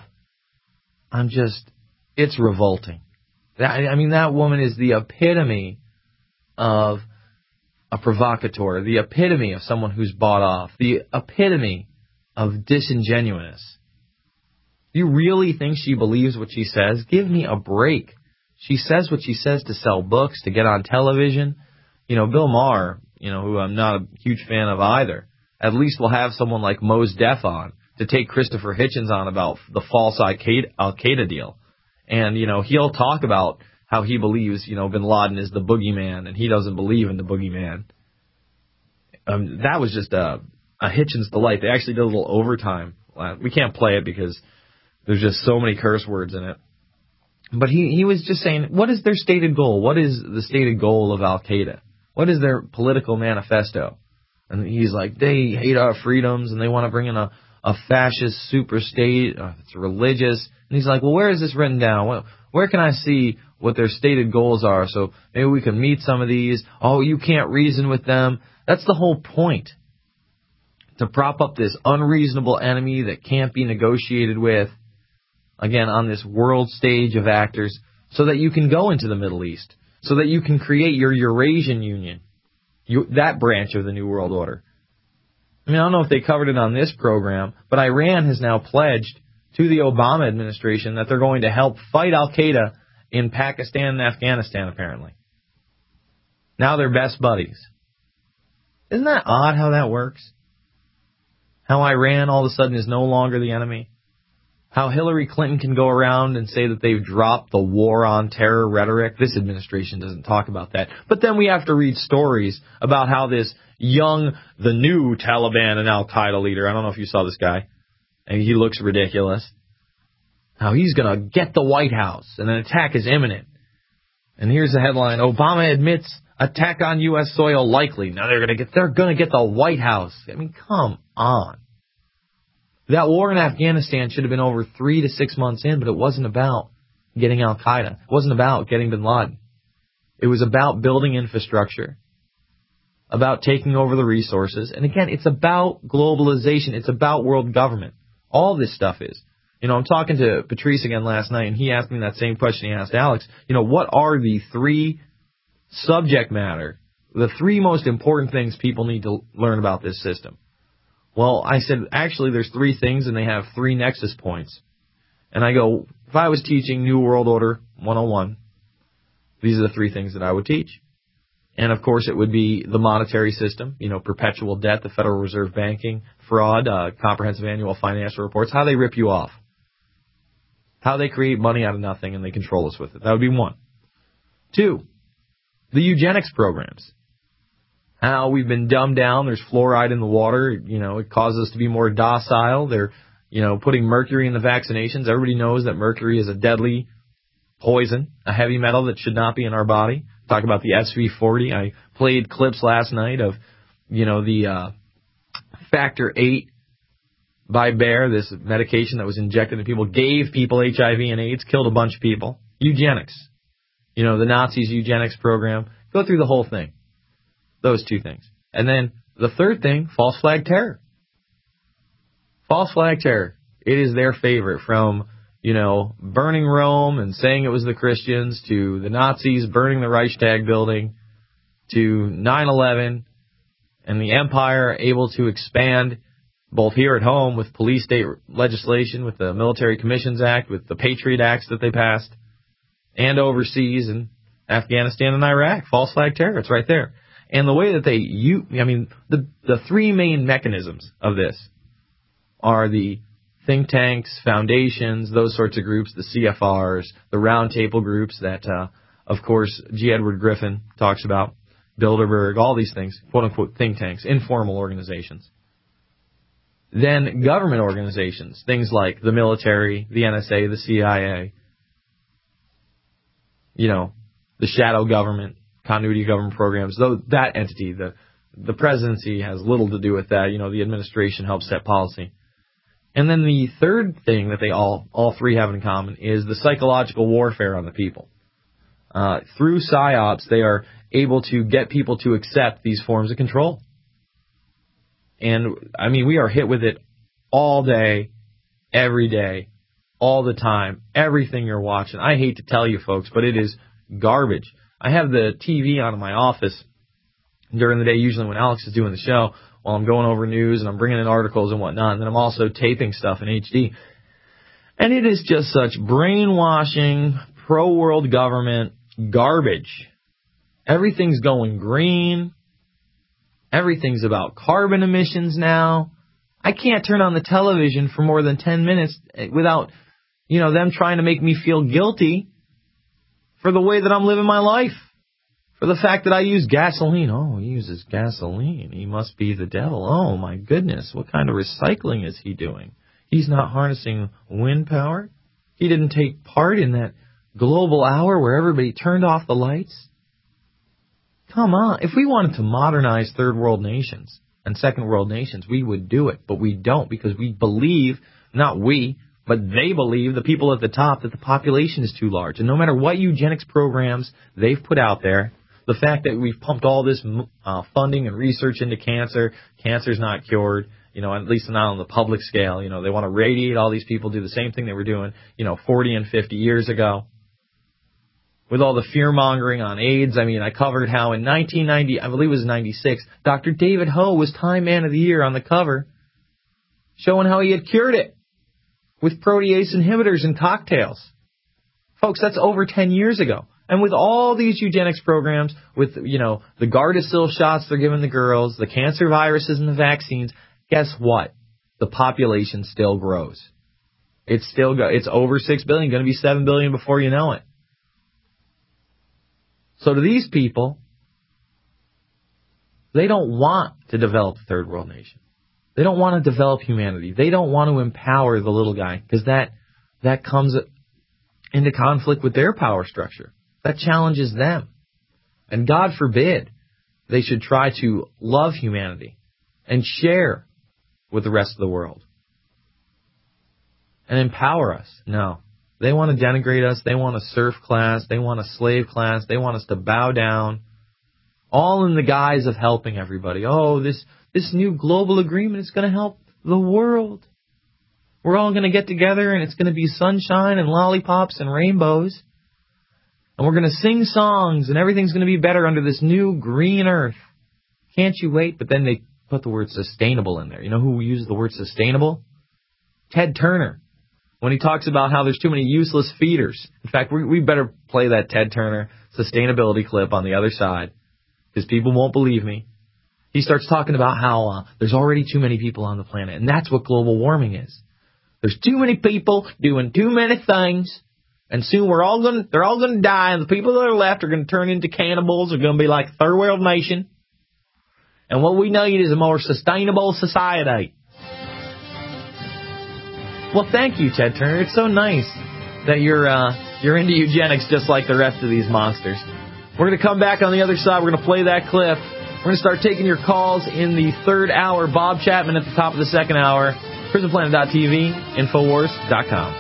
it's revolting. That woman is the epitome of a provocateur, the epitome of someone who's bought off, the epitome of disingenuousness. You really think she believes what she says? Give me a break. She says what she says to sell books, to get on television. Bill Maher, who I'm not a huge fan of either, at least we'll have someone like Mos Def on to take Christopher Hitchens on about the false Al-Qaeda deal. And, he'll talk about how he believes, bin Laden is the boogeyman, and he doesn't believe in the boogeyman. That was just a Hitchens delight. They actually did a little overtime. We can't play it because there's just so many curse words in it. But he was just saying, what is their stated goal? What is the stated goal of Al-Qaeda? What is their political manifesto? And he's like, they hate our freedoms and they want to bring in a fascist super state. It's religious. And he's like, well, where is this written down? Where can I see what their stated goals are? So maybe we can meet some of these. Oh, you can't reason with them. That's the whole point. To prop up this unreasonable enemy that can't be negotiated with, again, on this world stage of actors, so that you can go into the Middle East, so that you can create your Eurasian Union, that branch of the New World Order. I don't know if they covered it on this program, but Iran has now pledged to the Obama administration that they're going to help fight Al-Qaeda in Pakistan and Afghanistan, apparently. Now they're best buddies. Isn't that odd how that works? How Iran all of a sudden is no longer the enemy. How Hillary Clinton can go around and say that they've dropped the war on terror rhetoric. This administration doesn't talk about that. But then we have to read stories about how this the new Taliban and Al-Qaeda leader, I don't know if you saw this guy, and he looks ridiculous, how he's going to get the White House and an attack is imminent. And here's the headline, Obama admits attack on U.S. soil likely. Now they're going to get the White House. Come on. That war in Afghanistan should have been over 3 to 6 months in, but it wasn't about getting Al-Qaeda. It wasn't about getting bin Laden. It was about building infrastructure, about taking over the resources. And again, it's about globalization. It's about world government. All this stuff is. I'm talking to Patrice again last night, and he asked me that same question he asked Alex. What are the 3 subject matter the three most important things people need to learn about this system. Well, I said, actually, there's three things, and they have three nexus points. And I go, if I was teaching New World Order 101, these are the three things that I would teach. And, of course, it would be the monetary system, perpetual debt, the Federal Reserve banking, fraud, comprehensive annual financial reports, how they rip you off, how they create money out of nothing and they control us with it. That would be one. Two, the eugenics programs, how we've been dumbed down. There's fluoride in the water. It causes us to be more docile. They're, putting mercury in the vaccinations. Everybody knows that mercury is a deadly poison, a heavy metal that should not be in our body. Talk about the SV40. I played clips last night of, the Factor 8 by Bayer, this medication that was injected into people, gave people HIV and AIDS, killed a bunch of people. Eugenics. The Nazis' eugenics program. Go through the whole thing. Those two things. And then the third thing, false flag terror. False flag terror. It is their favorite, from burning Rome and saying it was the Christians, to the Nazis burning the Reichstag building, to 9/11, and the empire able to expand both here at home with police state legislation, with the Military Commissions Act, with the Patriot Acts that they passed, and overseas in Afghanistan and Iraq. False flag terror, it's right there. And the way that the three main mechanisms of this are the think tanks, foundations, those sorts of groups, the CFRs, the roundtable groups that, of course, G. Edward Griffin talks about, Bilderberg, all these things, quote-unquote think tanks, informal organizations. Then government organizations, things like the military, the NSA, the CIA, the shadow government, continuity of government programs, though that entity, the presidency has little to do with that. The administration helps set policy. And then the third thing that they all three have in common is the psychological warfare on the people. Through PSYOPs, they are able to get people to accept these forms of control. And, we are hit with it all day, every day, all the time, everything you're watching. I hate to tell you, folks, but it is garbage. I have the TV on in my office during the day, usually when Alex is doing the show, while I'm going over news and I'm bringing in articles and whatnot, and then I'm also taping stuff in HD. And it is just such brainwashing, pro-world government garbage. Everything's going green. Everything's about carbon emissions now. I can't turn on the television for more than 10 minutes without, them trying to make me feel guilty for the way that I'm living my life. For the fact that I use gasoline. Oh, he uses gasoline. He must be the devil. Oh, my goodness. What kind of recycling is he doing? He's not harnessing wind power. He didn't take part in that global hour where everybody turned off the lights. Come on. If we wanted to modernize third world nations and second world nations, we would do it. But we don't, because we believe, not we, but they believe, the people at the top, that the population is too large. And no matter what eugenics programs they've put out there, the fact that we've pumped all this funding and research into cancer's not cured, at least not on the public scale. They want to radiate all these people, do the same thing they were doing, 40 and 50 years ago. With all the fear-mongering on AIDS, I covered how in 1990, I believe it was 96, Dr. David Ho was Time Man of the Year on the cover, showing how he had cured it with protease inhibitors in cocktails. Folks, that's over 10 years ago. And with all these eugenics programs, with, the Gardasil shots they're giving the girls, the cancer viruses and the vaccines, guess what? The population still grows. It's over 6 billion, going to be 7 billion before you know it. So to these people, they don't want to develop a third world nation. They don't want to develop humanity. They don't want to empower the little guy, because that comes into conflict with their power structure. That challenges them. And God forbid they should try to love humanity and share with the rest of the world and empower us. No. They want to denigrate us. They want a serf class. They want a slave class. They want us to bow down, all in the guise of helping everybody. Oh, this new global agreement is going to help the world. We're all going to get together and it's going to be sunshine and lollipops and rainbows. And we're going to sing songs, and everything's going to be better under this new green earth. Can't you wait? But then they put the word sustainable in there. You know who uses the word sustainable? Ted Turner. When he talks about how there's too many useless feeders. In fact, we better play that Ted Turner sustainability clip on the other side, because people won't believe me. He starts talking about how there's already too many people on the planet, and that's what global warming is. There's too many people doing too many things, and soon they're all going to die, and the people that are left are going to turn into cannibals. They're going to be like a third world nation. And what we need is a more sustainable society. Well, thank you, Ted Turner. It's so nice that you're into eugenics just like the rest of these monsters. We're going to come back on the other side. We're going to play that clip. We're going to start taking your calls in the third hour. Bob Chapman at the top of the second hour. PrisonPlanet.tv, Infowars.com.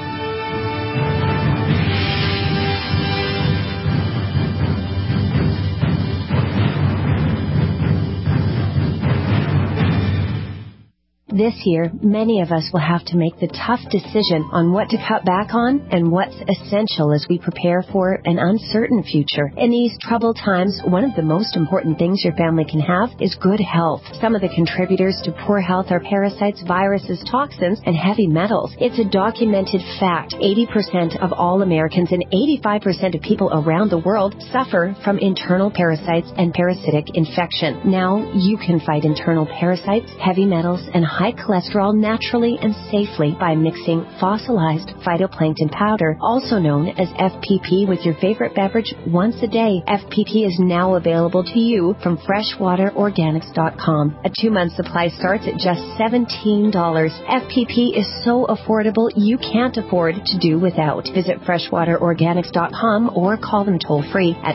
This year, many of us will have to make the tough decision on what to cut back on and what's essential as we prepare for an uncertain future. In these troubled times, one of the most important things your family can have is good health. Some of the contributors to poor health are parasites, viruses, toxins, and heavy metals. It's a documented fact. 80% of all Americans and 85% of people around the world suffer from internal parasites and parasitic infection. Now you can fight internal parasites, heavy metals, and high cholesterol naturally and safely by mixing fossilized phytoplankton powder, also known as FPP, with your favorite beverage once a day. FPP is now available to you from freshwaterorganics.com. A 2-month supply starts at just $17. FPP is so affordable you can't afford to do without. Visit freshwaterorganics.com or call them toll-free at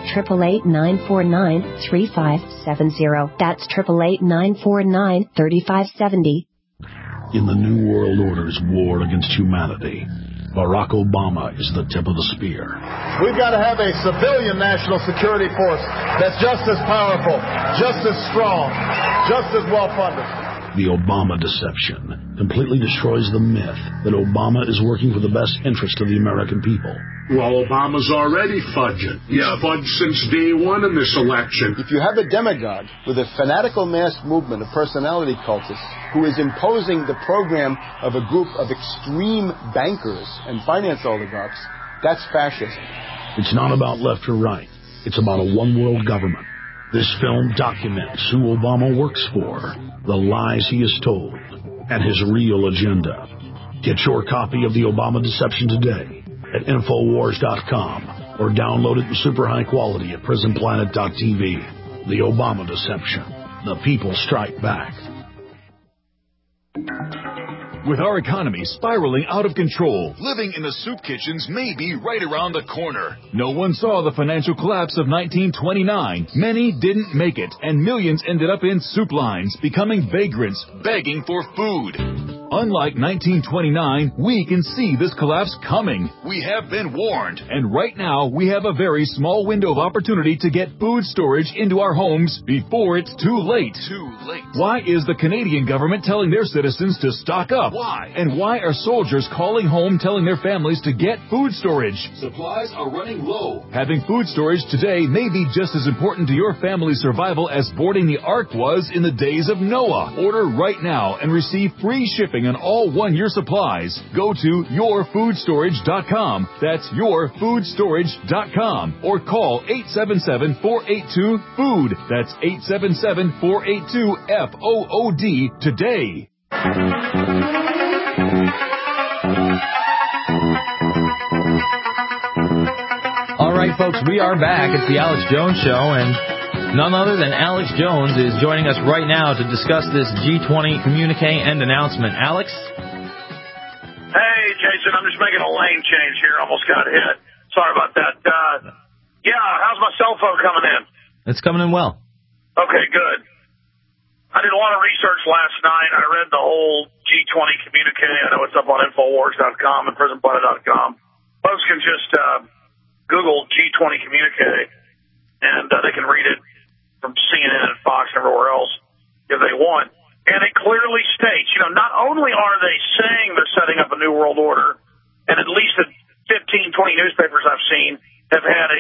888-949-3570. That's 888-949-3570. In the New World Order's war against humanity, Barack Obama is the tip of the spear. We've got to have a civilian national security force that's just as powerful, just as strong, just as well-funded. The Obama deception completely destroys the myth that Obama is working for the best interest of the American people. Well, Obama's already fudging. He's fudged since day one in this election. If you have a demagogue with a fanatical mass movement of personality cultists who is imposing the program of a group of extreme bankers and finance oligarchs, that's fascism. It's not about left or right. It's about a one-world government. This film documents who Obama works for, the lies he has told, and his real agenda. Get your copy of The Obama Deception today at Infowars.com or download it in super high quality at PrisonPlanet.tv. The Obama Deception. The people strike back. With our economy spiraling out of control, living in the soup kitchens may be right around the corner. No one saw the financial collapse of 1929. Many didn't make it, and millions ended up in soup lines, becoming vagrants, begging for food. Unlike 1929, we can see this collapse coming. We have been warned, and right now we have a very small window of opportunity to get food storage into our homes before it's too late. Why is the Canadian government telling their citizens to stock up? Why? And why are soldiers calling home telling their families to get food storage? Supplies are running low. Having food storage today may be just as important to your family's survival as boarding the Ark was in the days of Noah. Order right now and receive free shipping on all one-year supplies. Go to yourfoodstorage.com. That's yourfoodstorage.com. Or call 877-482-FOOD. That's 877-482-FOOD today. All right, folks, we are back. It's the Alex Jones Show, and none other than Alex Jones is joining us right now to discuss this G20 communique and announcement. Alex? Hey, Jason, I'm just making a lane change here. Almost got hit. Sorry about that. How's my cell phone coming in? It's coming in well. Okay, good. I did a lot of research last night. I read the whole G20 communique. I know it's up on Infowars.com and PrisonPlanet.com. Folks can just Google G20 communique, and they can read it from CNN and Fox and everywhere else if they want. And it clearly states, not only are they saying they're setting up a new world order, and at least 15, 20 newspapers I've seen have had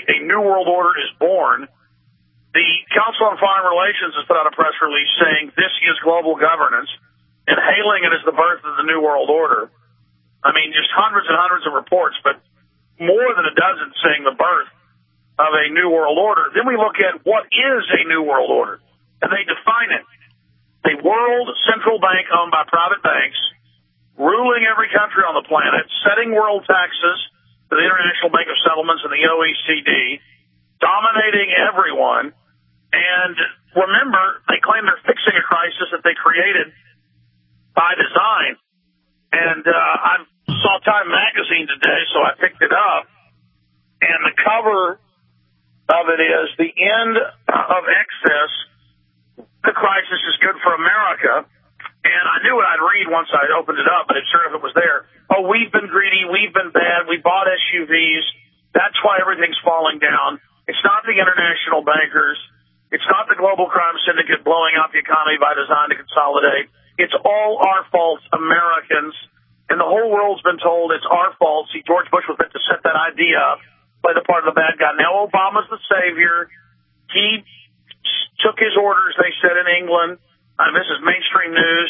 World Order is born, the Council on Foreign Relations has put out a press release saying this is global governance and hailing it as the birth of the New World Order. I mean, just hundreds and hundreds of reports, but more than a dozen saying the birth of a New World Order. Then we look at what is a New World Order, and they define it. A world central bank owned by private banks, ruling every country on the planet, setting world taxes to the International Bank of Settlements and the OECD, dominating everyone. And remember, they claim they're fixing a crisis that they created by design. And I saw Time Magazine today, so I picked it up. And the cover of it is the end of excess. The crisis is good for America. And I knew what I'd read once I opened it up, but it's sure if it was there. Oh, we've been greedy. We've been bad. We bought SUVs. That's why everything's falling down. It's not the international bankers. It's not the global crime syndicate blowing out the economy by design to consolidate. It's all our fault, Americans. And the whole world's been told it's our fault. See, George Bush was meant to set that idea up, play the part of the bad guy. Now Obama's the savior. He took his orders, they said, in England. This is mainstream news.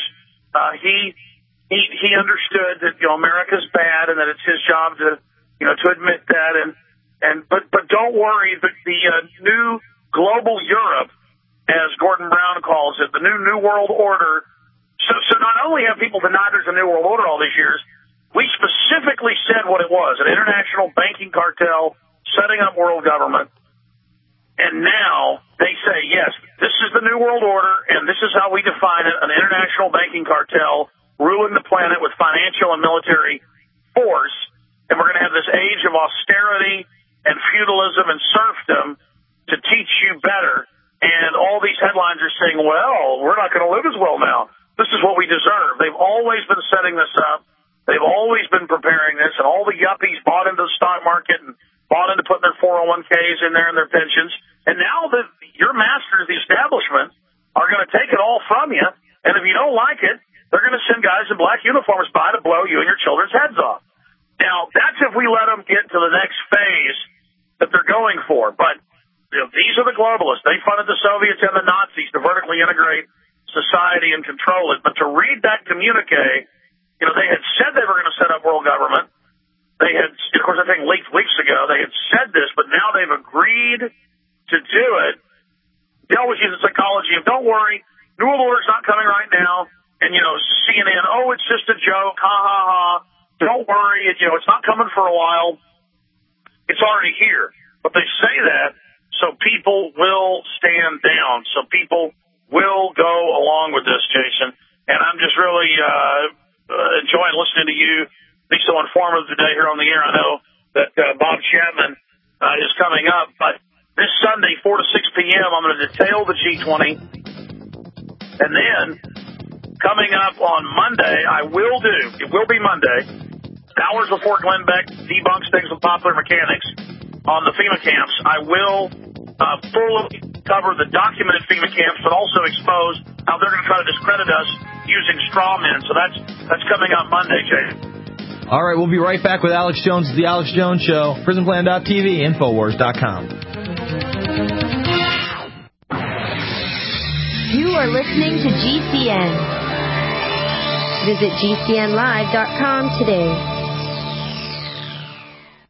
He understood that, America's bad and that it's his job to admit that. But don't worry, the new global Europe, as Gordon Brown calls it, the new world order. So not only have people denied there's a new world order all these years, we specifically said what it was, an international banking cartel setting up world government. And now they say, yes, this is the new world order, and this is how we define it, an international banking cartel ruling the planet with financial and military force. And we're going to have this age of austerity and feudalism and serfdom to teach you better. And all these headlines are saying, well, we're not going to live as well now. This is what we deserve. They've always been setting this up. They've always been preparing this, and all the yuppies bought into the stock market and bought into putting their 401ks in there and their pensions. And now that your masters, the establishment, are going to take it all from you, and if you don't like it, they're going to send guys in black uniforms by to blow you and your children's heads off. Now, that's if we let them get to the next phase that they're going for. But these are the globalists. They funded the Soviets and the Nazis to vertically integrate society and control it. But to read that communique, they had said they were going to set up world government. They had, of course, I think leaked weeks ago, they had said this, but now they've agreed to do it. They always use the psychology of, don't worry, New World Order's not coming right now. And, CNN, oh, it's just a joke, ha, ha, ha. Don't worry, it's not coming for a while. It's already here. But they say that so people will stand down, so people will go along with this, Jason. And I'm just really enjoying listening to you. Be so informative today here on the air. I know that Bob Chapman is coming up, but this Sunday, 4 to 6 p.m., I'm going to detail the G20. And then coming up on Monday, it will be Monday, hours before Glenn Beck debunks things with popular mechanics on the FEMA camps. I will fully cover the documented FEMA camps, but also expose how they're going to try to discredit us using straw men. So that's coming up Monday, Jay. All right, we'll be right back with Alex Jones, The Alex Jones Show, PrisonPlan.tv, Infowars.com. You are listening to GCN. Visit GCNlive.com today.